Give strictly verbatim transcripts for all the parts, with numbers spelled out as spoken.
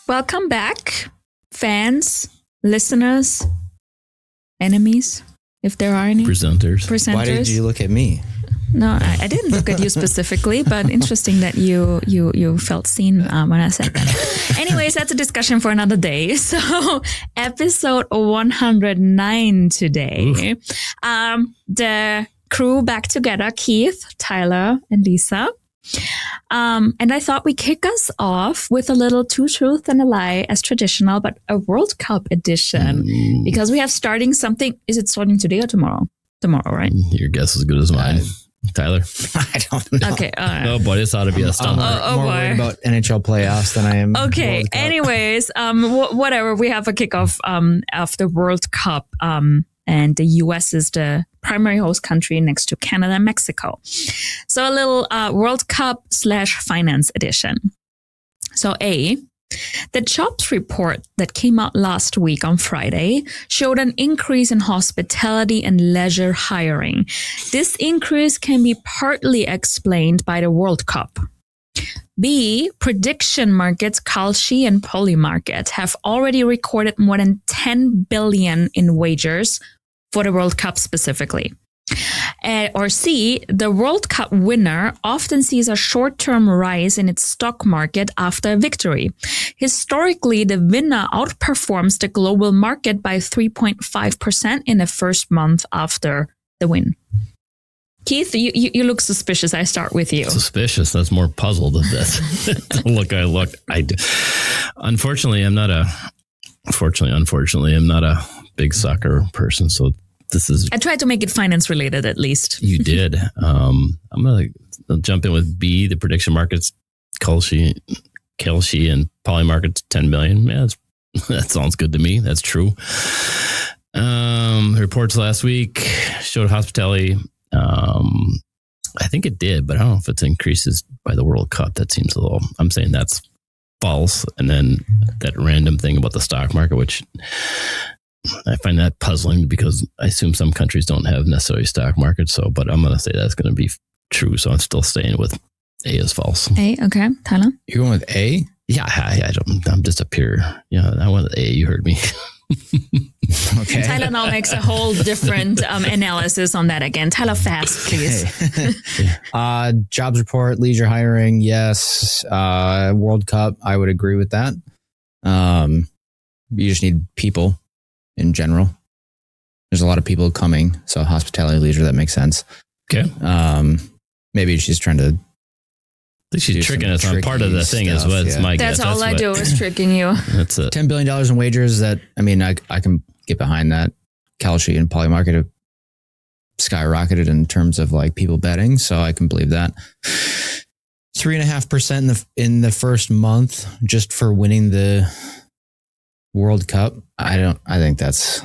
welcome back, fans, listeners, enemies, if there are any. Presenters. Presenters. Why did you look at me? No, I, I didn't look at you specifically, but interesting that you you you felt seen um, when I said that. Anyways, that's a discussion for another day. So, episode one hundred nine today. Um, the crew back together: Keith, Tyler, and Lisa. Um, and I thought we'd kick us off with a little two truth and a lie as traditional, but a World Cup edition Mm. because we have starting something. Is it starting today or tomorrow? Tomorrow, right? Your guess is as good as mine. Tyler? I don't know. Okay. All right. Oh boy, this ought to be a I'm stumble. more, Oh, oh, more boy. worried about N H L playoffs than I am. Okay. World Cup. Anyways, um, wh- whatever. We have a kickoff um of the World Cup. Um, and the U S is the primary host country next to Canada and Mexico. So a little uh, World Cup slash finance edition. So A, the jobs report that came out last week on Friday showed an increase in hospitality and leisure hiring. This increase can be partly explained by the World Cup. B, prediction markets Kalshi and Polymarket have already recorded more than ten billion in wagers for the World Cup specifically. Uh, or C, the World Cup winner often sees a short-term rise in its stock market after a victory. Historically, the winner outperforms the global market by three point five percent in the first month after the win. Keith, you, you, you look suspicious. I start with you. Suspicious. That's more puzzled than this. Look, I look. I do. Unfortunately, I'm not a. Fortunately, unfortunately, I'm not a big soccer person. So this is. I tried to make it finance related at least. You did. Um, I'm gonna jump in with B. The prediction markets, Kalshi, Kalshi, and Polymarket, ten billion. Yeah, that's, that sounds good to me. That's true. Um, reports last week showed hospitality. Um, I think it did, but I don't know if it increases by the World Cup. That seems a little. I'm saying that's false. And then that random thing about the stock market, which I find that puzzling because I assume some countries don't have necessarily stock markets. So, but I'm going to say that's going to be true. So I'm still staying with A is false. A, okay. Tyler? You're going with A? Yeah, I, I don't, I'm just a pure, yeah, I went with A. You heard me. Okay. Tyler now makes a whole different um, analysis on that again. Tyler, fast, please. Okay. uh, jobs report, leisure hiring, yes. Uh, World Cup, I would agree with that. Um, you just need people in general. There's a lot of people coming, so hospitality, leisure, that makes sense. Okay. Um, maybe she's trying to. I think she's do tricking some us on part of the thing tricky is what's stuff, yeah. my That's guess. all I what- do is tricking you. That's it. ten billion dollars in wagers. That I mean, I I can get behind that. Kalshi and Polymarket have skyrocketed in terms of like people betting, so I can believe that. Three and a half percent in the in the first month just for winning the World Cup. I don't. I think that's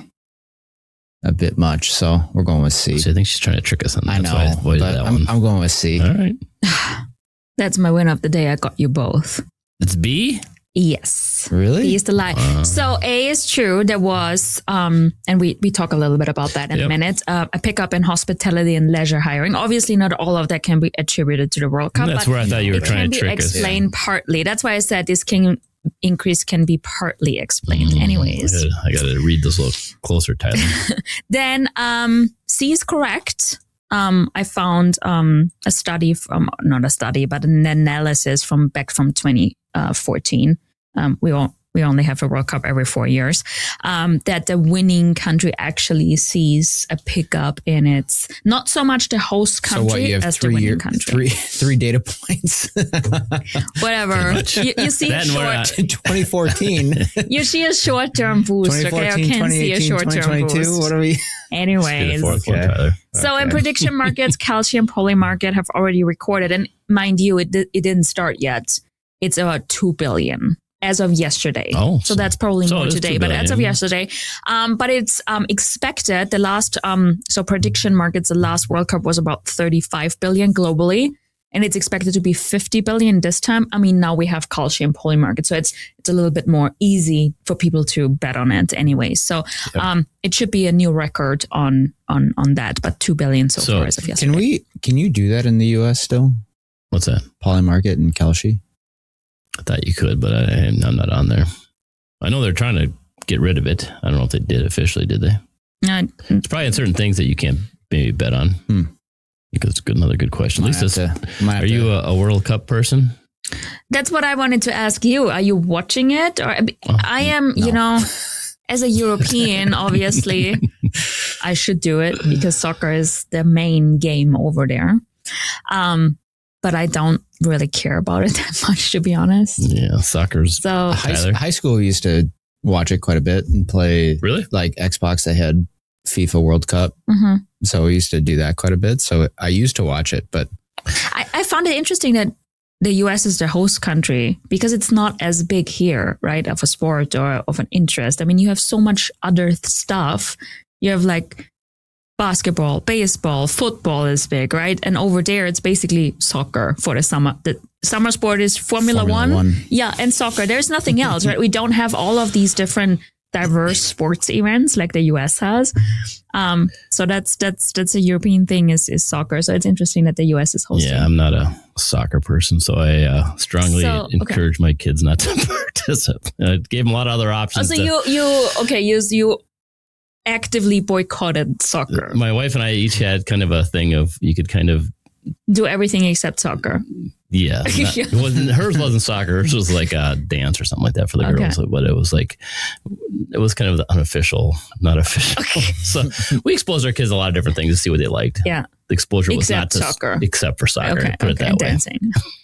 a bit much. So we're going with C. So I think she's trying to trick us on that. I That's why I know, avoided but that I'm, one. I'm going with C. All right. That's my win of the day. I got you both. It's B? Yes. Really? B is the lie. Wow. So A is true. There was, um, and we, we talk a little bit about that in Yep. a minute, uh, a pickup in hospitality and leisure hiring. Obviously, not all of that can be attributed to the World Cup. That's but where I thought you were it trying can to be trick us. explained partly. That's why I said this can increase can be partly explained. Mm, Anyways. I gotta, I gotta read this a little closer, Tyler. Then um, C is correct. Um, I found um, a study from, not a study, but an analysis from back from twenty fourteen. Um, we all, we only have a World Cup every four years, um, that the winning country actually sees a pickup in its, not so much the host So country what, you have as the three winning year, country. three three data points. Whatever. You, you see That and we're short, not- twenty fourteen, you see a short-term boost, okay? Or can see a short-term boost. What are we? Anyways. Fourth one, Okay. Tyler. So in Okay. prediction markets, Kalshi and Polymarket have already recorded, and mind you, it, di- it didn't start yet. It's about two billion as of yesterday. Oh, so that's probably so more it is today, two but as of billion. yesterday, um, but it's um, expected the last, um, so prediction markets, the last World Cup was about thirty-five billion globally. And it's expected to be fifty billion this time. I mean, now we have Kalshi and Polymarket, so it's it's a little bit more easy for people to bet on it anyway. So Yep. um, it should be a new record on on on that. But two billion so, So far as of yesterday. Can we? Can you do that in the U S still? What's that? Polymarket and Kalshi. I thought you could, but I, I'm not on there. I know they're trying to get rid of it. I don't know if they did officially, did they? Uh, It's probably in certain things that you can't maybe bet on. Hmm. Because it's a good, another good question. Might Lisa, have to- might have are to- you a, a World Cup person? That's what I wanted to ask you. Are you watching it? Or Oh, I am, you no. know, as a European, obviously, I should do it because soccer is the main game over there. Um, but I don't really care about it that much, to be honest. Yeah, soccer's So high, Tyler? high school, we used to watch it quite a bit and play really. like Xbox. They had FIFA World Cup. mhm. So we used to do that quite a bit. So I used to watch it, but I, I found it interesting that the U S is the host country because it's not as big here, right, of a sport or of an interest. I mean, you have so much other th- stuff. You have like basketball, baseball, football is big, right? And over there, it's basically soccer for the summer. The summer sport is Formula, Formula One. One. Yeah, and soccer. There's nothing else, right? We don't have all of these different diverse sports events like the U S has. Um, so that's that's that's a European thing is is soccer. So it's interesting that the U S is hosting. Yeah, I'm not a soccer person, so I uh, strongly So, okay. encourage my kids not to participate. I gave them a lot of other Oh, options. so to- you you okay? You you actively boycotted soccer. my wife and I each had kind of a thing of you could kind of Do everything except soccer. yeah. Not, it wasn't hers wasn't soccer. Hers was like a dance or something like that for the Okay. girls. But it was like it was kind of the unofficial, not official. So we exposed our kids a lot of different things to see what they liked. Yeah. The exposure was Except not to soccer. except for soccer. Okay, put okay, it that way. dancing.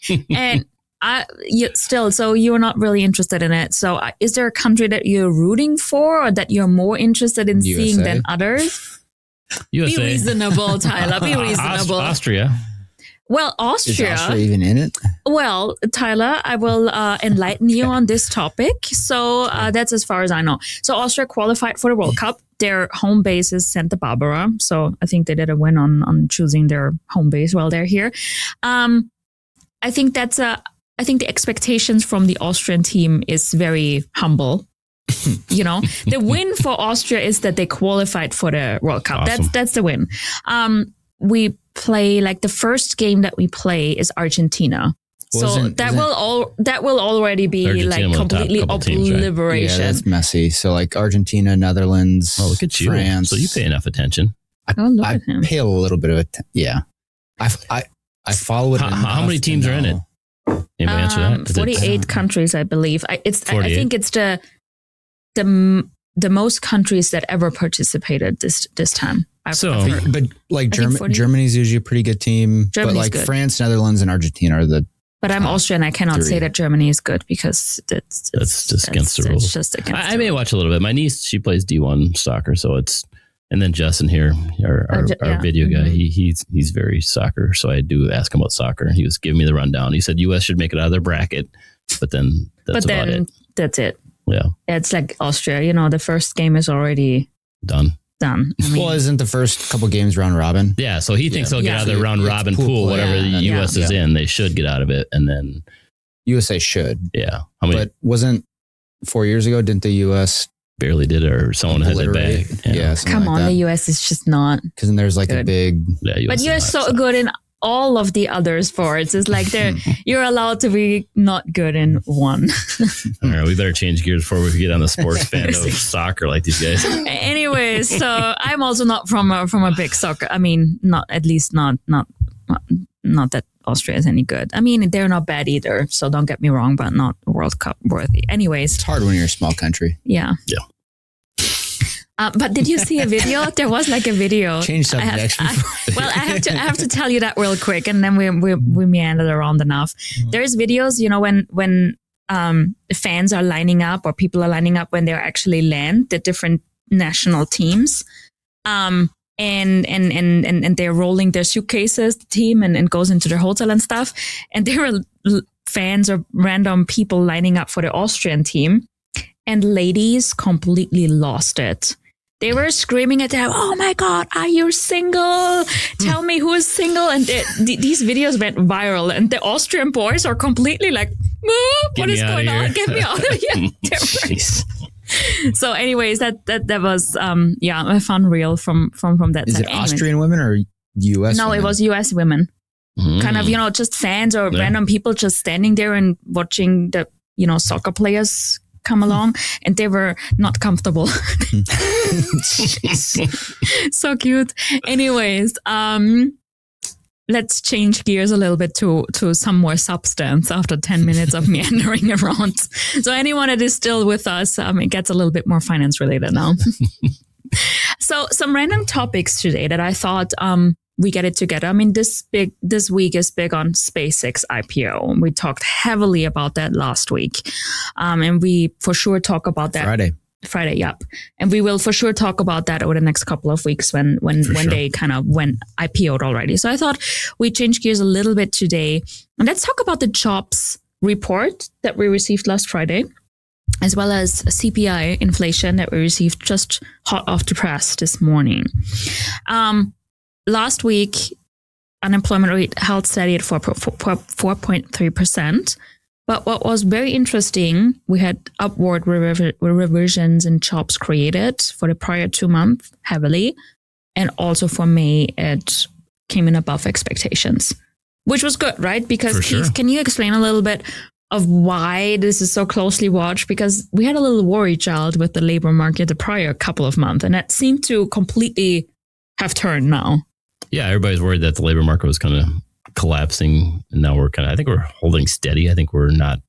And I you, still, so you're not really interested in it. So uh, is there a country that you're rooting for, or that you're more interested in U S A. seeing than others? U S A. Be reasonable, Tyler. Be Aus- reasonable. Austria. Well, is Austria. Austria even in it? Well, Tyler, I will uh, enlighten you on this topic. So uh, that's as far as I know. So Austria qualified for the World Cup. Their home base is Santa Barbara. So I think they did a win on on choosing their home base while they're here. Um, I think that's a. I think the expectations from the Austrian team is very humble. You know, the win for Austria is that they qualified for the World Cup. Awesome. That's that's the win. Um, we play like the first game that we play is Argentina. So Wasn't- that isn't- will all that will already be Argentina like was the top completely couple teams, right? Yeah, obliteration. that's messy. So like Argentina, Netherlands, Oh, look at you. France. So you pay enough attention. oh, look I at him. pay a little bit of it. Yeah. I, I, I follow it. How- how enough many to teams are in it? know. Anybody answer Um, that? Is it- forty-eight countries, I believe. I, it's I, I forty-eight? think it's the the m- the most countries that ever participated this this time. I've, So- I've heard. But like I think German, forty. Germany's usually a pretty good team. Germany's but like good. France, Netherlands, and Argentina are the But I'm top Austrian. I cannot say three. that Germany is good because it's, That's it's just against the it's- rules. It's just against I, I the may rules. watch a little bit. My niece, she plays D one soccer, so it's and then Justin here, our our, Oh, Ju- our yeah. video guy, Mhm. he he's he's very soccer, so I do ask him about soccer. He was giving me the rundown. He said U S should make it out of their bracket, but then that's But about then it. that's it. Yeah, It's like Austria. You know, the first game is already done. done. I mean, well, isn't the first couple games round robin? Yeah, so he thinks Yeah. they'll get Yeah. out of their round It's robin pool pool, play. whatever the Yeah. U S is Yeah. in, they should get out of it, and then U S A should. yeah, how many But wasn't four years ago, didn't the U S barely did it, or someone had their bag? obliterate? Yeah, something come like on, that. the U S is just not. Because then there's like a Good. big. yeah. U S But is you're not so soccer. good in all of the other sports. It's like they're you're allowed to be not good in one. All right, we better change gears before we get on the sports fan of soccer like these guys. Anyways, so I'm also not from a from a big soccer. I mean, not at least not not not that Austria is any good. I mean, they're not bad either. So don't get me wrong, but not World Cup worthy. Anyways, It's hard when you're a small country. yeah, Yeah. Uh, but did you see a video? There was like a video. Change I have- subject. I- well, I have to I have to tell you that real quick, and then we we we meandered around enough. There's videos, you know, when when um, fans are lining up or people are lining up when they actually land the different national teams, um, and and and and and they're rolling their suitcases, the team, and, and goes into their hotel and stuff, and there are l- fans or random people lining up for the Austrian team, and ladies completely lost it. They were screaming at them, "Oh my God, are you single? Tell me who is single." And they, th- these videos went viral, and the Austrian boys are completely like, "Ah, Get "What me is outta going here." on? Get me out of here!" They're right. So, anyways, that that that was um yeah a fun reel from from from that. Is side. it Anyways. Austrian women or U S? No, women? it was U S women. Mm. kind of, you know, just fans or Yeah. random people just standing there and watching the, you know, soccer players come along, and they were not comfortable. So cute. Anyways, um, let's change gears a little bit to to some more substance after ten minutes of meandering around. So anyone that is still with us, um, it gets a little bit more finance related now. So some random topics today that I thought um, we get it together. I mean, this big this week is big on SpaceX I P O. We talked heavily about that last week, um, and we for sure talk about that Friday. Friday, yep. And we will for sure talk about that over the next couple of weeks when when For when sure. they kind of went I P O'd already. So I thought we'd change gears a little bit today, and let's talk about the jobs report that we received last Friday, as well as C P I inflation that we received just hot off the press this morning. Um, last week, unemployment rate held steady at four point three percent. But what was very interesting, we had upward rever- revisions in jobs created for the prior two months heavily. And also for May, it came in above expectations, which was good, right? Because For sure. Keith, can you explain a little bit of why this is so closely watched? Because we had a little worry child with the labor market the prior couple of months, and that seemed to completely have turned now. Yeah, everybody's worried that the labor market was kind of collapsing, and now we're kind of, I think we're holding steady. I think we're not,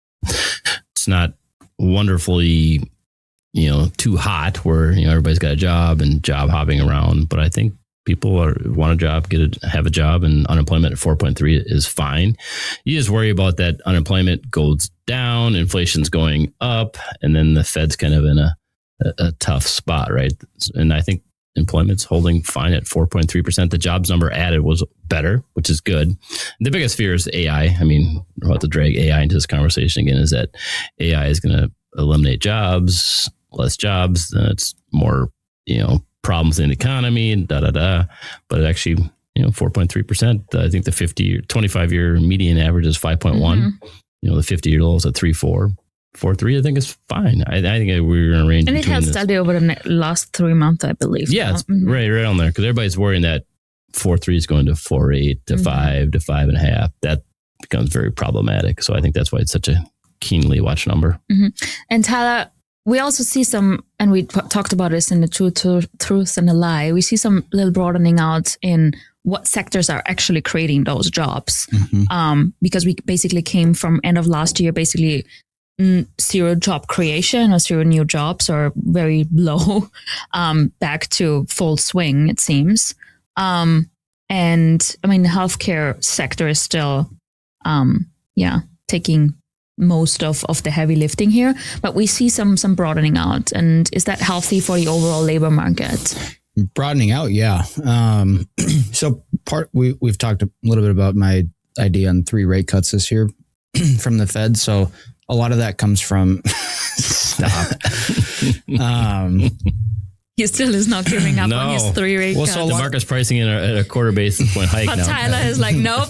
it's not wonderfully, you know, too hot where, you know, everybody's got a job and job hopping around. But I think people are, want a job, get a, have a job, and unemployment at four point three is fine. You just worry about that unemployment goes down, inflation's going up, and then the Fed's kind of in a, a, a tough spot, right? And I think employment's holding fine at four point three percent. The jobs number added was better, which is good. The biggest fear is A I. I mean, we're about to drag A I into this conversation again, is that A I is going to eliminate jobs, less jobs, then it's more, you know, problems in the economy and da, da, da. But it actually, you know, four point three percent, I think the fifty, twenty-five year median average is five point one. Mm-hmm. You know, the fifty year low is at three point four. four point three, I think is fine. I, I think we're in a range. And it has this. steady over the ne- last three months, I believe. Yeah, it's Mhm. right, right on there. Because everybody's worrying that four point three is going to four point eight to Mhm. five to five and a half. That becomes very problematic. So I think that's why it's such a keenly watched number. And Tyler, we also see some, and we t- talked about this in the truth, truth, truth and the lie. We see some little broadening out in what sectors are actually creating those jobs. Mhm. Um, because we basically came from end of last year, basically mm, zero job creation or zero new jobs or very low, um, back to full swing, it seems. Um, and I mean, the healthcare sector is still, um, yeah, taking most of, of the heavy lifting here, but we see some some broadening out. And is that healthy for the overall labor market? Broadening out, yeah. Um, so part we we've talked a little bit about my idea on three rate cuts this year from the Fed. So a lot of that comes from stop. um, He still is not giving up on his No. three rate Well, cuts. so The market's pricing in a, at a quarter basis point hike But now. Tyler is like, nope.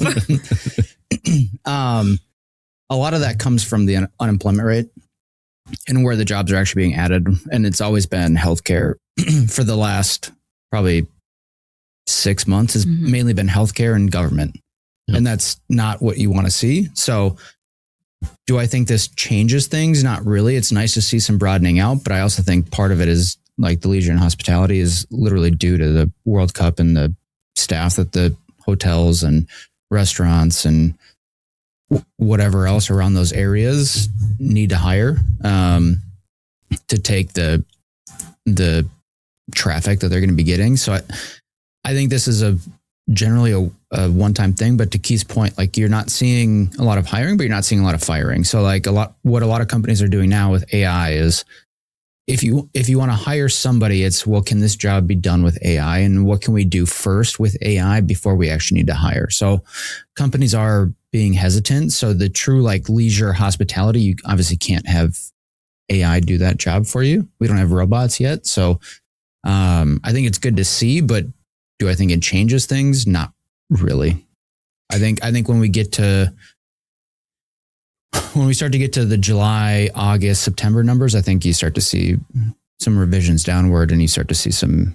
um, a lot of that comes from the un- unemployment rate and where the jobs are actually being added. And it's always been healthcare for the last probably six months has Mhm. mainly been healthcare and government. Yep. And that's not what you want to see. So do I think this changes things? Not really. It's nice to see some broadening out, but I also think part of it is like the leisure and hospitality is literally due to the World Cup and the staff that the hotels and restaurants and w- whatever else around those areas need to hire um, to take the the traffic that they're going to be getting. So I, I think this is a generally a, a one-time thing, but to Keith's point, like you're not seeing a lot of hiring, but you're not seeing a lot of firing. So like a lot, what a lot of companies are doing now with A I is if you, if you want to hire somebody, it's, well, can this job be done with A I and what can we do first with A I before we actually need to hire? So companies are being hesitant. So the true like leisure hospitality, you obviously can't have A I do that job for you. We don't have robots yet. So um, I think it's good to see, but do I think it changes things? Not really. I think I think when we get to when we start to get to the July, August, September numbers, I think you start to see some revisions downward and you start to see some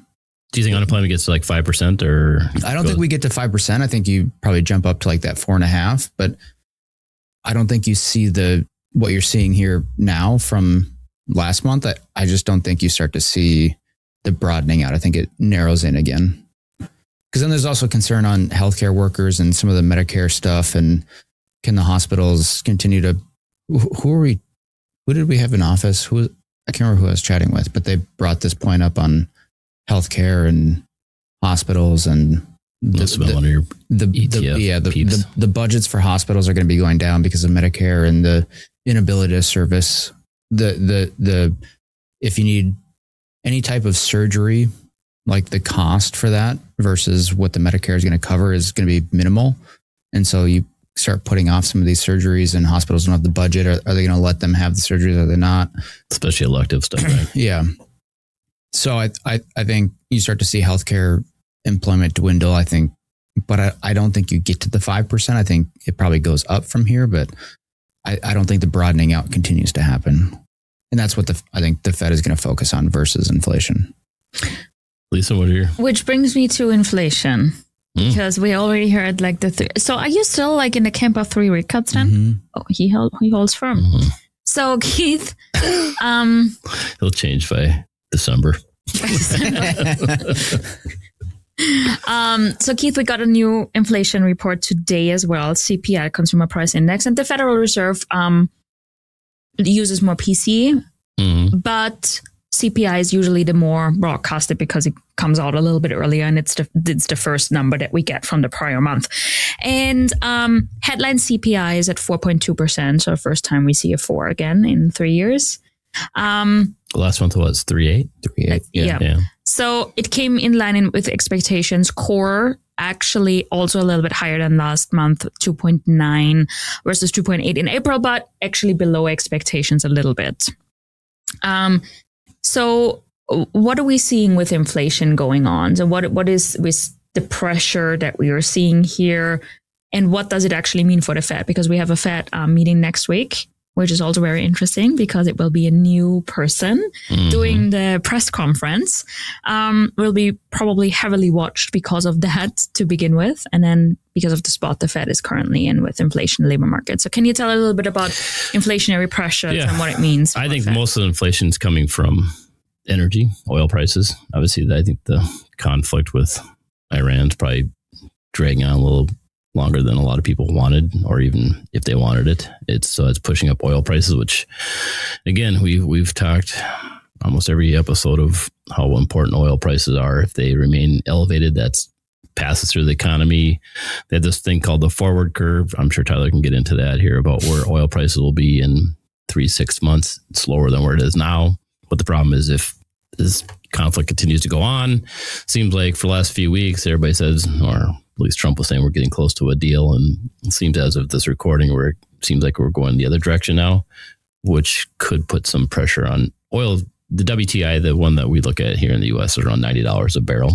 Do you think unemployment gets to like five percent or? I don't think we get to five percent. I think you probably jump up to like that four and a half, but I don't think you see the, what you're seeing here now from last month. I, I just don't think you start to see the broadening out. I think it narrows in again. Because then there's also concern on healthcare workers and some of the Medicare stuff. And can the hospitals continue to, who are we, who did we have in office? Who, I can't remember who I was chatting with, but they brought this point up on healthcare and hospitals and the, the, the, the, yeah, the, the, the budgets for hospitals are going to be going down because of Medicare and the inability to service the, the, the, if you need any type of surgery, like the cost for that versus what the Medicare is going to cover is going to be minimal. And so you start putting off some of these surgeries and hospitals don't have the budget. Are, are they going to let them have the surgeries? Are they not? Especially elective stuff, right? Yeah. So I, I, I think you start to see healthcare employment dwindle, I think, but I, I don't think you get to the five percent. I think it probably goes up from here, but I, I don't think the broadening out continues to happen. And that's what the, I think the Fed is going to focus on versus inflation. Lisa, what are your? Which brings me to inflation. Mm. Because we already heard like the, th- so are you still like in the camp of three rate cuts then? Mm-hmm. Oh, he held, he holds firm. Mm-hmm. So Keith, um, he'll change by December. um, so Keith, we got a new inflation report today as well, C P I, Consumer Price Index, and the Federal Reserve um, uses more P C E, Mm-hmm. but C P I is usually the more broadcasted because it comes out a little bit earlier and it's the, it's the first number that we get from the prior month. And um, headline C P I is at four point two percent. So first time we see a four again in three years. Um, Last month was three eight. three eight. Yeah. Yeah. yeah. So it came in line in, with expectations. Core actually also a little bit higher than last month, two point nine versus two point eight in April, but actually below expectations a little bit. Um, so what are we seeing with inflation going on? So what what is with the pressure that we are seeing here, and what does it actually mean for the Fed? Because we have a Fed um, meeting next week, which is also very interesting because it will be a new person Mm-hmm. doing the press conference. Um, will be probably heavily watched because of that to begin with, and then because of the spot the Fed is currently in with inflation, labor market. So can you tell a little bit about inflationary pressures Yeah. and what it means? I for think the Fed? most of the inflation is coming from energy, oil prices. Obviously, I think the conflict with Iran is probably dragging on a little longer than a lot of people wanted, or even if they wanted it. It's so it's pushing up oil prices, which again, we we've talked almost every episode of how important oil prices are. If they remain elevated, that's passes through the economy. They have this thing called the forward curve. I'm sure Tyler can get into that here about where oil prices will be in three, six months. It's lower than where it is now. But the problem is if this conflict continues to go on, seems like for the last few weeks, everybody says, or at least Trump was saying we're getting close to a deal. And it seems as of this recording where it seems like we're going the other direction now, which could put some pressure on oil. The W T I, the one that we look at here in the U S, is around ninety dollars a barrel.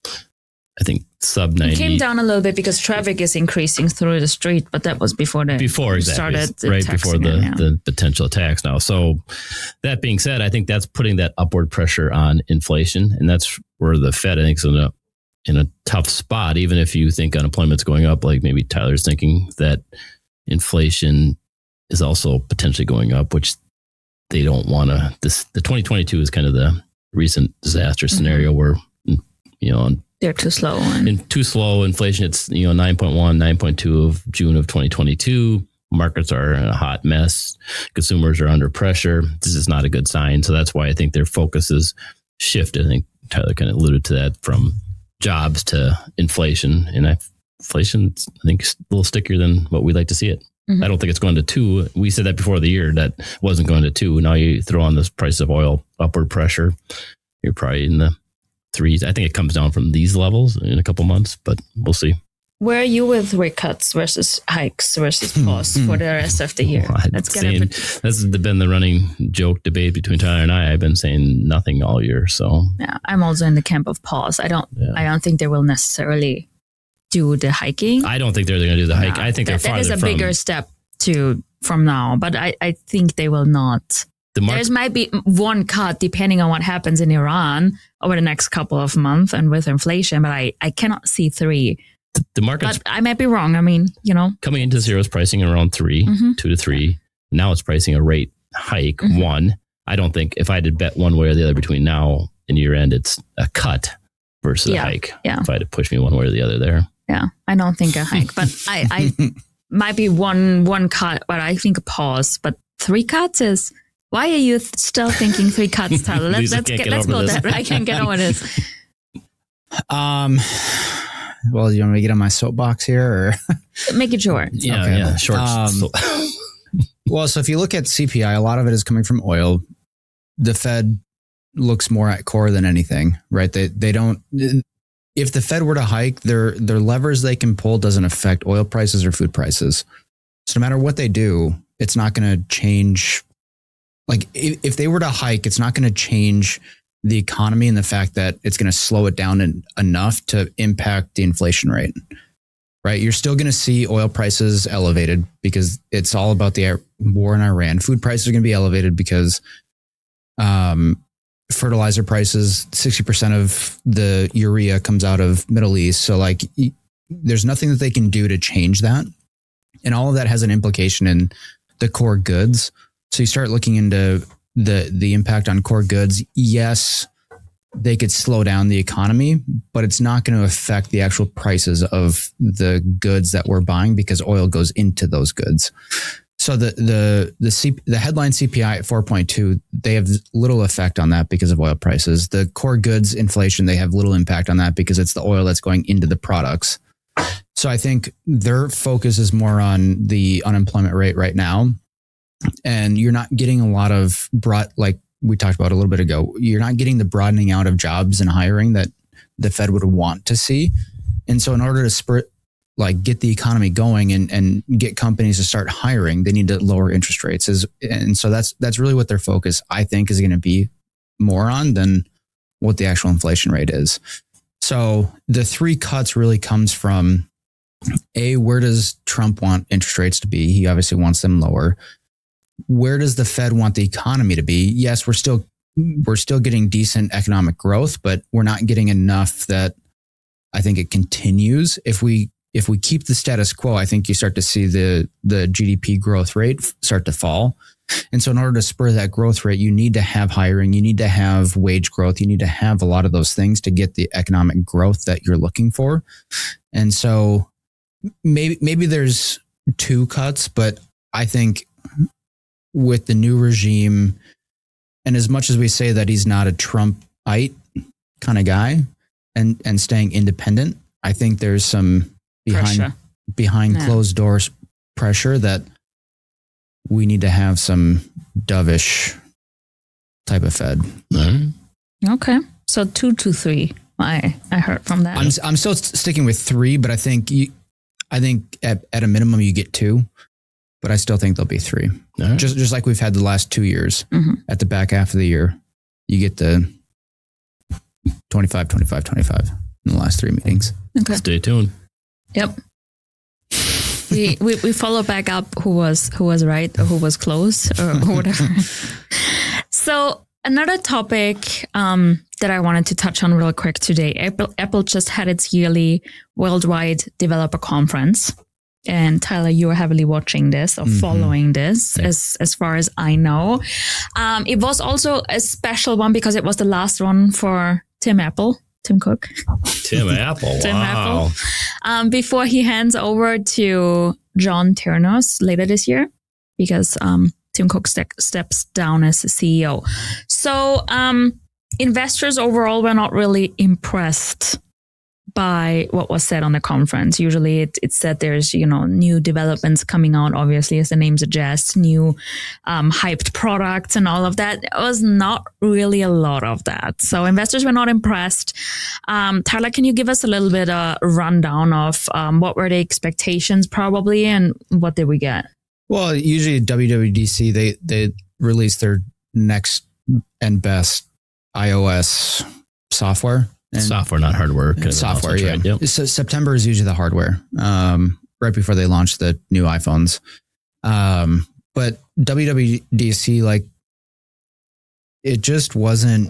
I think sub ninety. It came down a little bit because traffic is increasing through the street, but that was before the before exactly started the right before the, in, yeah. the potential tax now. So that being said, I think that's putting that upward pressure on inflation, and that's where the Fed I think is in a in a tough spot. Even if you think unemployment's going up, like maybe Tyler's thinking, that inflation is also potentially going up, which they don't want to. This the twenty twenty-two is kind of the recent disaster scenario mm-hmm. where you know. They're too slow. And, and too slow. Inflation, it's, you know, nine point one, nine point two of June of twenty twenty-two. Markets are in a hot mess. Consumers are under pressure. This is not a good sign. So that's why I think their focus is shifted. I think Tyler kind of alluded to that, from jobs to inflation. And I, inflation, I think, is a little stickier than what we'd like to see it. Mm-hmm. I don't think it's going to two. We said that before the year, that wasn't going to two. Now you throw on this price of oil, upward pressure. You're probably in the threes. I think it comes down from these levels in a couple months, but we'll see. Where are you with rate cuts versus hikes versus pause for the rest of the year? Well, Let's get saying, a bit. This has been the running joke debate between Tyler and I. I've been saying nothing all year. So yeah, I'm also in the camp of pause. I don't. Yeah. I don't think they will necessarily do the hiking. I don't think they're going to do the hike. No, I think they're that, farther that is a from. bigger step to from now, but I, I think they will not The market, There's might be one cut depending on what happens in Iran over the next couple of months and with inflation, but I, I cannot see three. the market's But I might be wrong. I mean, you know. coming into zeros pricing around three, Mm-hmm. two to three. Now it's pricing a rate hike, Mhm. one. I don't think if I had to bet one way or the other between now and year end, it's a cut versus Yeah, a hike. yeah. If I had to push me one way or the other there. Yeah, I don't think a hike, but I, I might be one one cut, but I think a pause. But three cuts is why are you th- still thinking three cuts, Tyler? Let's Lisa let's can't get, get let's over go this. there. I can't get over this. Um, well, you want me to get on my soapbox here, or? Make it short. Yeah, Okay. yeah. Short. Um, so- Well, so if you look at C P I, a lot of it is coming from oil. The Fed looks more at core than anything, right? They they don't. If the Fed were to hike, their their levers they can pull doesn't affect oil prices or food prices. So no matter what they do, it's not going to change. Like if, if they were to hike, it's not going to change the economy and the fact that it's going to slow it down en- enough to impact the inflation rate. Right, you're still going to see oil prices elevated because it's all about the war in Iran. Food prices are going to be elevated because um, fertilizer prices, sixty percent of the urea comes out of Middle East. So like, y- there's nothing that they can do to change that. And all of that has an implication in the core goods. So you start looking into the the impact on core goods. Yes, they could slow down the economy, but it's not going to affect the actual prices of the goods that we're buying because oil goes into those goods. So the the the C, the headline C P I at four point two, they have little effect on that because of oil prices. The core goods inflation, they have little impact on that because it's the oil that's going into the products. So I think their focus is more on the unemployment rate right now. And you're not getting a lot of broad, like we talked about a little bit ago, you're not getting the broadening out of jobs and hiring that the Fed would want to see. And so in order to spur, like get the economy going and, and get companies to start hiring, they need to lower interest rates. Is And so that's, that's really what their focus, I think, is going to be more on than what the actual inflation rate is. So the three cuts really comes from A, where does Trump want interest rates to be? He obviously wants them lower. Where does the Fed want the economy to be? Yes, we're still we're still getting decent economic growth, but we're not getting enough that I think it continues. If we if we keep the status quo, I think you start to see the the G D P growth rate start to fall. And so in order to spur that growth rate, you need to have hiring, you need to have wage growth, you need to have a lot of those things to get the economic growth that you're looking for. And so maybe maybe there's two cuts, but I think with the new regime, and as much as we say that he's not a Trumpite kind of guy and, and staying independent, I think there's some behind, Pressure. behind Yeah. closed doors pressure that we need to have some dovish type of Fed. All right. Okay, so two to three. I I heard from that. I'm I'm still st- sticking with three, but I think you, I think at, at a minimum you get two, but I still think there'll be three. All right. Just just like we've had the last two years. Mhm. At the back half of the year, you get the twenty-five, twenty-five, twenty-five in the last three meetings. Okay. Stay tuned. Yep. we, we we follow back up who was who was right or who was close or whatever. So another topic um, that I wanted to touch on real quick today. Apple Apple just had its yearly worldwide developer conference. And Tyler, you were heavily watching this or Mhm. following this, Yeah. as as far as I know. Um, it was also a special one because it was the last one for Tim Apple, Tim Cook. Tim Apple. Tim wow. Apple. Um, before he hands over to John Ternos later this year, because um, Tim Cook ste- steps down as C E O. So um, investors overall were not really impressed by what was said on the conference. Usually it, it said there's, you know, new developments coming out, obviously, as the name suggests, new um, hyped products and all of that. It was not really a lot of that. So investors were not impressed. Um, Tyler, can you give us a little bit of a rundown of um, what were the expectations probably and what did we get? Well, usually at W W D C, they, they release their next and best iOS software. And Software, not hardware. kind of software, yeah. announcement, right? Yep. So September is usually the hardware, um, right before they launch the new iPhones. Um, but W W D C, like it just wasn't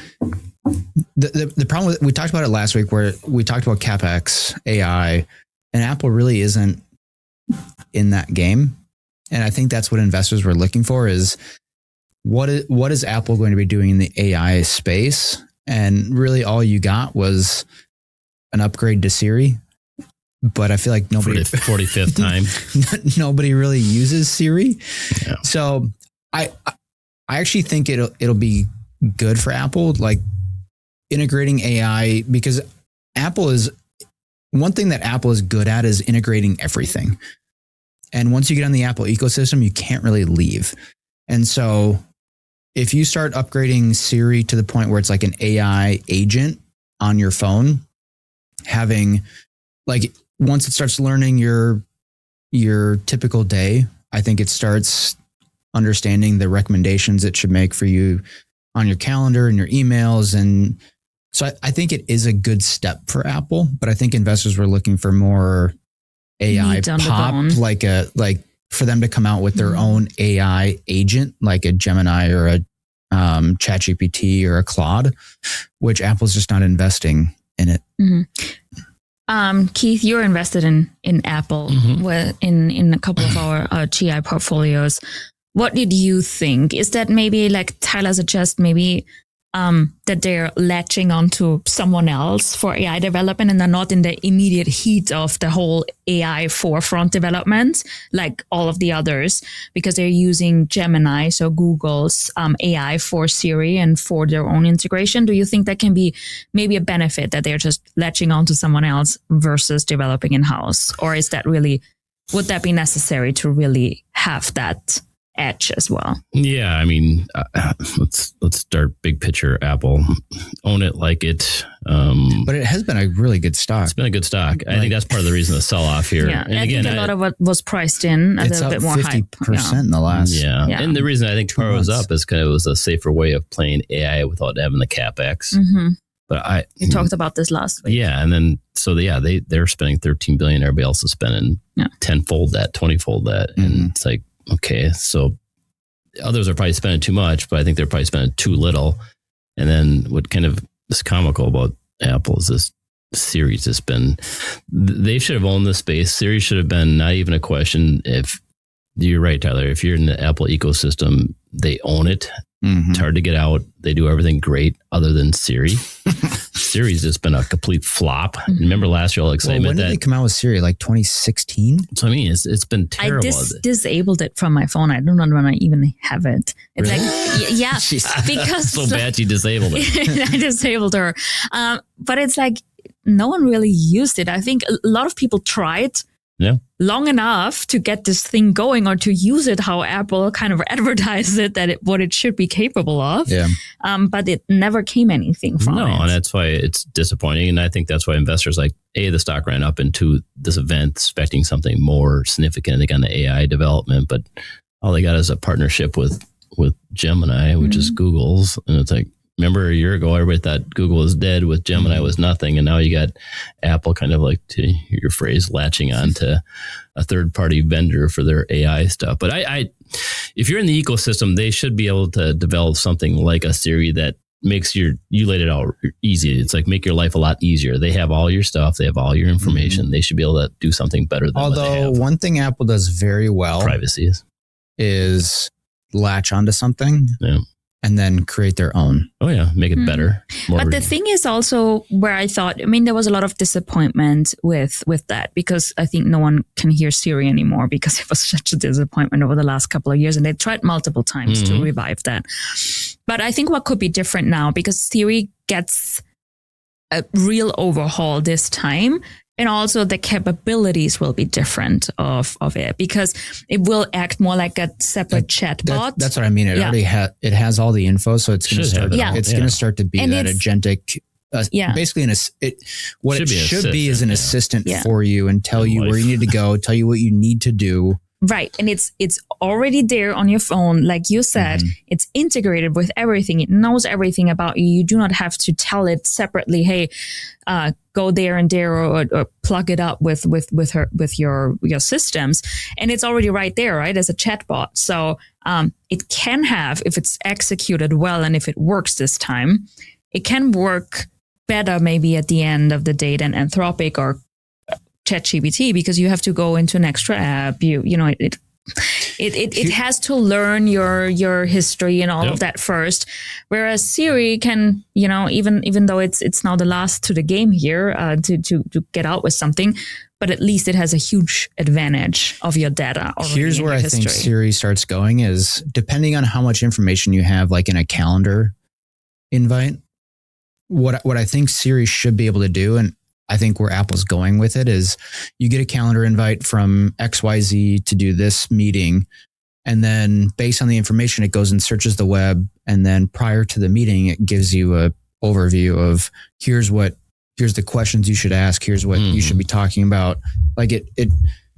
the, the, the problem with, we talked about it last week where we talked about CapEx, A I, and Apple really isn't in that game. And I think that's what investors were looking for is what is, what is Apple going to be doing in the A I space? And really all you got was an upgrade to Siri. But I feel like nobody For the forty-fifth time. nobody really uses Siri. Yeah. So I I actually think it'll it'll be good for Apple, like integrating A I, because Apple is one thing that Apple is good at is integrating everything. And once you get on the Apple ecosystem, you can't really leave. And so if you start upgrading Siri to the point where it's like an A I agent on your phone, having like once it starts learning your your typical day, I think it starts understanding the recommendations it should make for you on your calendar and your emails. And so I, I think it is a good step for Apple, but I think investors were looking for more A I Meat on the pop, bone. like a like for them to come out with their Mhm. own A I agent, like a Gemini or a um, ChatGPT or a Claude, which Apple's just not investing in it. Mhm. Um, Keith, you're invested in in Apple Mhm. with, in in a couple of our uh, G I portfolios. What did you think? Is that maybe like Tyler suggests maybe um, that they're latching onto someone else for A I development and they're not in the immediate heat of the whole A I forefront development like all of the others because they're using Gemini, so Google's um, A I for Siri and for their own integration? Do you think that can be maybe a benefit that they're just latching onto someone else versus developing in-house? Or is that really, would that be necessary to really have that edge as well? Yeah, I mean, uh, let's let's start big picture. Apple, own it like it. Um, But it has been a really good stock. it's been a good stock. I Like- think that's part of the reason the sell off here. Yeah, And I again, think a I- lot of what was priced in a It's little up bit more fifty hype. percent in the last. yeah. Yeah. and the reason I think Two part was months. up is because it was a safer way of playing A I without having the CapEx. hmm But I, We talked about this last week. yeah, and then so yeah, they they're spending thirteen billion. Everybody else is spending Yeah. tenfold that, twentyfold that, and Mhm. it's like okay, so others are probably spending too much, but I think they're probably spending too little. And then what kind of is comical about Apple is this series has been, they should have owned the space. Siri should have been not even a question. If you're right, Tyler, if you're in the Apple ecosystem, they own it. Mhm. It's hard to get out. They do everything great other than Siri. Siri's just been a complete flop. Remember last year, all Well, excitement when did that, they come out with Siri? Like twenty sixteen? so I mean, it's, it's been I terrible. dis- disabled it from my phone. I don't know when I even have it. It's Really? like, y- yeah, Jeez. because so bad you disabled it. I disabled her. Um, but it's like no one really used it. I think a lot of people tried Yeah. long enough to get this thing going or to use it how Apple kind of advertised it that it, what it should be capable of. Yeah. Um, but it never came anything from No, it. and that's why it's disappointing. And I think that's why investors like, A, the stock ran up, and two, this event expecting something more significant, I think, on the A I development. But all they got is a partnership with, with Gemini, which is Google's. And it's like, remember a year ago, everybody thought Google was dead with Gemini was nothing. And now you got Apple kind of like, to your phrase, latching on to a third party vendor for their A I stuff. But I, I, if you're in the ecosystem, they should be able to develop something like a Siri that makes your, you laid it out easy. It's like make your life a lot easier. They have all your stuff. They have all your information. They should be able to do something better than what they Although have. one thing Apple does very well Privacy is. is latch onto something Yeah. and then create their own. Oh yeah. Make it Mhm. better. More But the thing is also where I thought, I mean, there was a lot of disappointment with with that because I think no one can hear Siri anymore because it was such a disappointment over the last couple of years, and they tried multiple times Mhm. to revive that. But I think what could be different now because Siri gets a real overhaul this time. And also the capabilities will be different of, of it because it will act more like a separate chatbot. That, that's what I mean. It Yeah. already has, it has all the info. So it's going to Should have start, it Yeah. all. it's Yeah. going to start to be And that it's- agentic, uh, Yeah. basically an, ass- it, what Should it be an should be is an assistant, assistant yeah. for you and tell In you where life. you need to go, tell you what you need to do Right. And it's it's already there on your phone. Like you said, Mhm. it's integrated with everything. It knows everything about you. You do not have to tell it separately, hey, uh, go there and there or, or plug it up with with with her with your your systems. And it's already right there, right? As a chatbot. So um, it can have, if it's executed well and if it works this time, it can work better maybe at the end of the day than Anthropic or ChatGPT, because you have to go into an extra app. You you know it it it, it, it has to learn your your history and all Yep. of that first. Whereas Siri can, you know, even even though it's it's now the last to the game here uh, to to to get out with something, but at least it has a huge advantage of your data. already Here's in where your I think history. Siri starts going is depending on how much information you have, like in a calendar invite. What what I think Siri should be able to do, and I think where Apple's going with it, is you get a calendar invite from X Y Z to do this meeting. And then based on the information, it goes and searches the web. And then prior to the meeting, it gives you a overview of here's what, here's the questions you should ask. Here's what Mm. you should be talking about. Like it, it,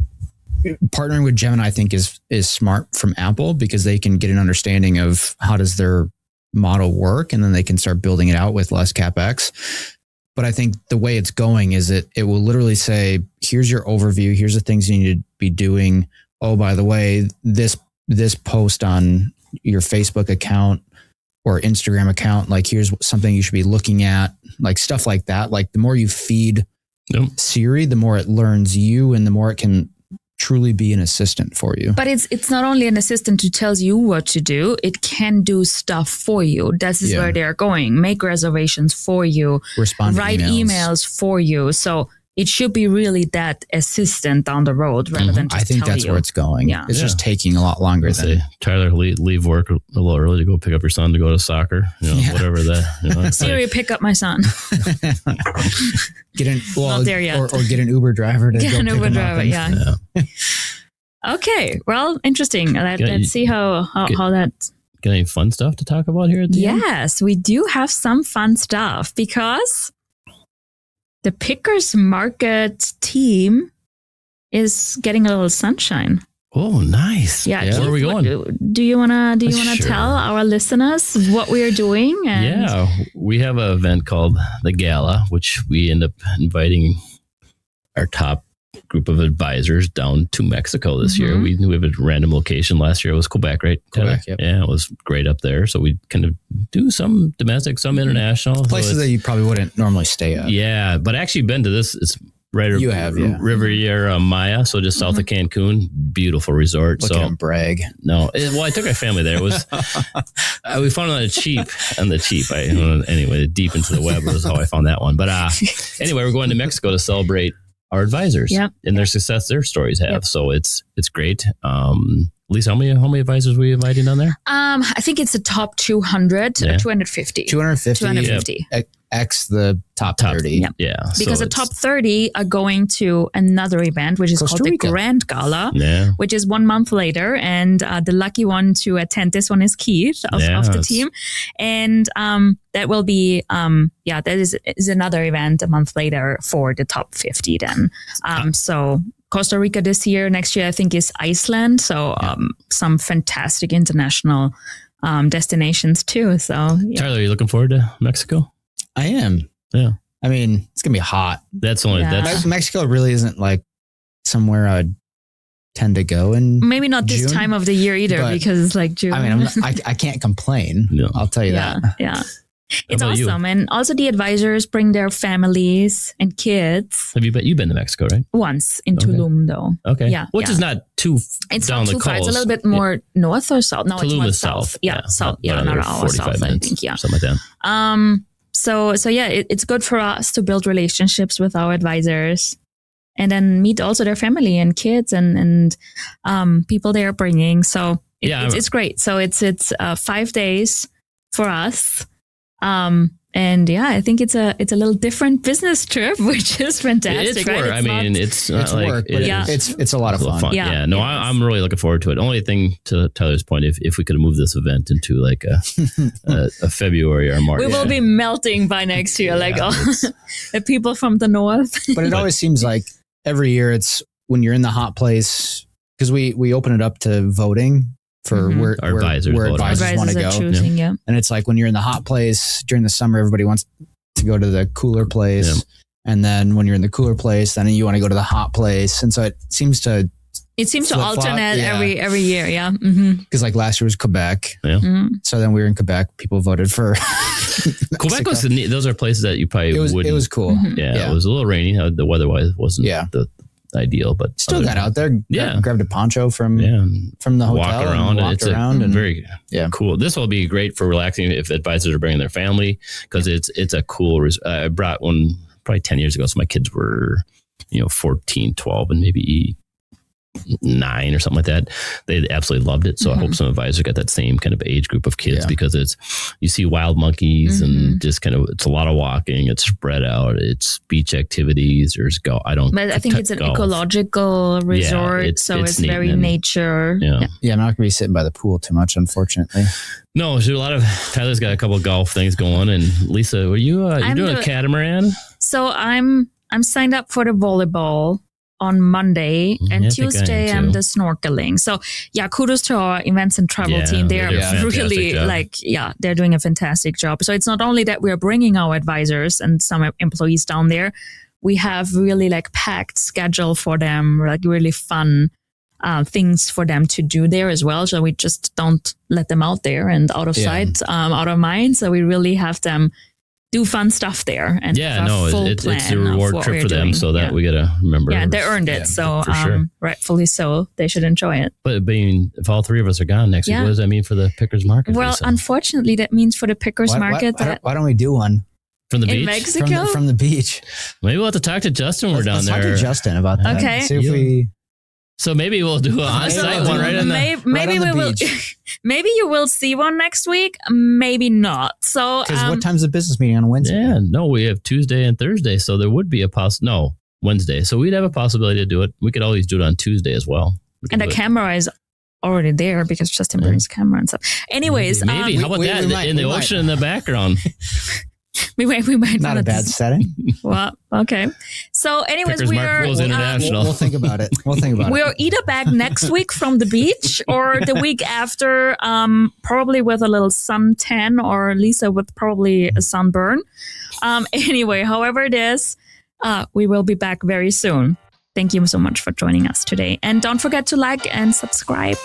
partnering with Gemini, I think is, is smart from Apple because they can get an understanding of how does their model work. And then they can start building it out with less CapEx. But I think the way it's going is it it will literally say, here's your overview. Here's the things you need to be doing. Oh, by the way, this this post on your Facebook account or Instagram account, like here's something you should be looking at, like stuff like that. Like the more you feed Yep. Siri, the more it learns you and the more it can truly be an assistant for you. But it's it's not only an assistant who tells you what to do, it can do stuff for you. This is Yeah. where they're going. Make reservations for you, Respond to write emails. emails. for you. So it should be really that assistant down the road rather Mhm. than just I think tell that's you. where it's going. Yeah. It's Yeah. just taking a lot longer I'll than say, Tyler, leave, leave work a little early to go pick up your son to go to soccer, you know, Yeah. whatever that. You know, it's Siri, like, pick up my son. get an well, Not there yet. Or, or get an Uber driver to Get go an pick Uber him up driver, and- yeah. yeah. Okay, well, interesting. Let, Yeah, let's you- see how how, Get- how that. Got any fun stuff to talk about here at the end? Yes, we do have some fun stuff because the Pickers Market team is getting a little sunshine. Oh, nice. Yeah, Yeah. Where are we Keith, going? what- do you wanna do you wanna Sure. tell our listeners what we are doing? And Yeah, we have an event called the Gala, which we end up inviting our top group of advisors down to Mexico this year. Mhm. We, we have a random location. Last year it was Quebec, right? Tyler? Quebec, yep. Yeah, it was great up there. So we kind of do some domestic, some international. So places it's- that you probably wouldn't normally stay at. yeah, but actually been to this. It's right You have, yeah. Riviera Maya, so just south of Cancun. Beautiful resort. Look so at him brag. no, it- well, I took our family there. It was uh, we found it on the cheap, on the cheap. I anyway, deep into the web was how I found that one. But uh, anyway, we're going to Mexico to celebrate our advisors Yep. and their success their stories have. Yep. So it's it's great. Um, Lisa, how many how many advisors were you inviting down there? um, I think it's the top two hundred Yeah. or two hundred fifty. two hundred fifty two hundred fifty. X the top, Top- thirty. Yep. Yeah, Because so the top it's- thirty are going to another event, which is Costa called Rica. the Grand Gala, Yeah, which is one month later. And uh, the lucky one to attend this one is Keith of, Yeah, of the it's- team. And um, that will be, um, yeah, that is, is another event a month later for the top fifty then. Um, so Costa Rica this year, next year, I think is Iceland. So um, some fantastic international um, destinations too. So yeah. Tyler, are you looking forward to Mexico? I am. Yeah. I mean, it's gonna be hot. That's only Yeah. that's Me- Mexico really isn't like somewhere I'd tend to go. And Maybe not this June? time of the year either, But, because it's like June. I mean, I'm not, I, I can't complain. No. I'll tell you yeah, that. yeah. It's about you? awesome. And also the advisors bring their families and kids have you been you've been to Mexico, right? once in Okay. Tulum though. Okay, Yeah, which yeah. is not too f- It's down not the too far. It's a coast. little bit more north or south. No, it's Tulum more is south. south. Yeah, south. Yeah, another another hour forty-five south, I minutes, think. Yeah. something like that. Um. So so yeah, it, it's good for us to build relationships with our advisors, and then meet also their family and kids and and um people they are bringing. So it, Yeah, it's, I'm- it's great. So it's it's uh, five days for us. Um. And yeah, I think it's a it's a little different business trip, which is fantastic. It's right? work. I It's not- mean, it's not It's like work, but it Yeah. is- it's it's a lot of It's a fun. little fun. Yeah, Yeah, no, it I, is. I'm really looking forward to it. Only thing to Tyler's point, if, if we could have moved this event into like a a, a February or March, we will be melting by next year, like Yeah, all it's- the people from the north. But it always seems like every year it's when you're in the hot place, because we we open it up to voting for Mhm. where Our where, advisors where vote. advisors want to Advisors go. are choosing, yeah. And it's like when you're in the hot place during the summer, everybody wants to go to the cooler place. Yeah. And then when you're in the cooler place, then you want to go to the hot place. And so it seems to, It seems to Flip-flop, alternate yeah. every every year. Yeah. Mm-hmm. because like last year was Quebec. Mm-hmm. So then we were in Quebec. People voted for Quebec was the, neat- those are places that you probably it was, wouldn't. it was cool. Mhm. yeah, yeah. it was a little rainy. uh, The weather-wise wasn't Yeah. the ideal, but Still other- got out there. Yeah. Grabbed a poncho from, Yeah, from the hotel. walk and around. walked It's around. a and very Yeah. cool. This will be great for relaxing if advisors are bringing their family because it's it's a cool. Res- I brought one probably ten years ago, so my kids were you know fourteen, twelve, and maybe nine or something like that. They absolutely loved it. So I hope some advisors got that same kind of age group of kids Yeah. because it's you see wild monkeys Mhm. and just kind of it's a lot of walking. It's spread out. It's beach activities. There's go. I don't. But I think it's an golf. ecological resort, it's- so it's it's, neat very and- nature. Yeah. yeah, I'm not going to be sitting by the pool too much, unfortunately. No, there's a lot of Tyler's got a couple of golf things going, and Lisa, were you uh, you I'm doing do- a catamaran? So I'm I'm signed up for the volleyball on Monday, Yeah, and I think I am Tuesday I'm too. the snorkeling. So yeah, kudos to our events and travel Yeah, team. they They're do a fantastic really job. like yeah, they're doing a fantastic job. So it's not only that we're bringing our advisors and some employees down there, we have really like packed schedule for them, like really fun uh, things for them to do there as well. So we just don't let them out there and out of Yeah. sight, um, out of mind. So we really have them do fun stuff there and Yeah, have a no, full it, it's a plan of reward what trip we're for them, doing. so that Yeah. we got to remember. Yeah, they earned it, Yeah, so for um, sure. rightfully so. They should enjoy it. But being if all three of us are gone next Yeah. week, what does that mean for the Pickers Market? Well, Lisa? unfortunately, that means for the Pickers Why, why- Market why, that don't, why don't we do one from the in beach, Mexico. from the, from the beach? maybe we'll have to talk to Justin when we're down let's, let's there. talk to Justin about that. Okay. See if Yeah. we. So maybe we'll do an on-site So, one right in the. maybe, maybe on we the will. beach. Maybe you will see one next week. Maybe not. So Because um, what time's the business meeting on Wednesday? Yeah, no, we have Tuesday and Thursday, so there would be a poss. No, Wednesday, so we'd have a possibility to do it. We could always do it on Tuesday as well. We could and the do it. camera is already there because Justin Yeah. brings camera and stuff. Anyways, Maybe. um, Maybe. How about we- that we might- in the we might. ocean in the background? we might we might Not a wanna bad dis- setting. Well, okay. So, anyways, Pickers we Market are Rules uh, International. We'll, we'll think about it. We'll think about We're it. either back next week from the beach or the week after, um, probably with a little suntan or Lisa with probably a sunburn. Um, anyway, however it is, uh, we will be back very soon. Thank you so much for joining us today. And don't forget to like and subscribe.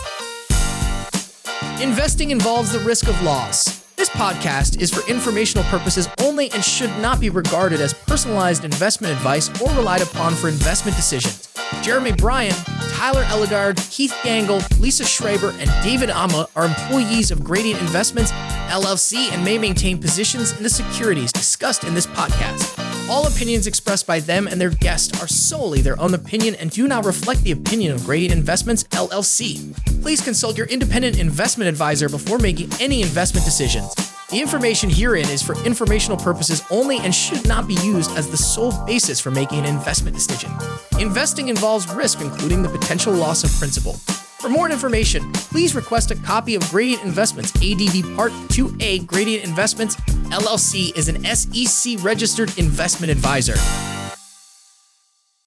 Investing involves the risk of loss. This podcast is for informational purposes only and should not be regarded as personalized investment advice or relied upon for investment decisions. Jeremy Bryan, Tyler Elledard, Keith Gangle, Lisa Schreiber, and David Amma are employees of Gradient Investments, L L C, and may maintain positions in the securities discussed in this podcast. All opinions expressed by them and their guests are solely their own opinion and do not reflect the opinion of Gradient Investments, L L C. Please consult your independent investment advisor before making any investment decisions. The information herein is for informational purposes only and should not be used as the sole basis for making an investment decision. Investing involves risk, including the potential loss of principal. For more information, please request a copy of Gradient Investments A D V Part two A. Gradient Investments, L L C is an S E C registered investment advisor.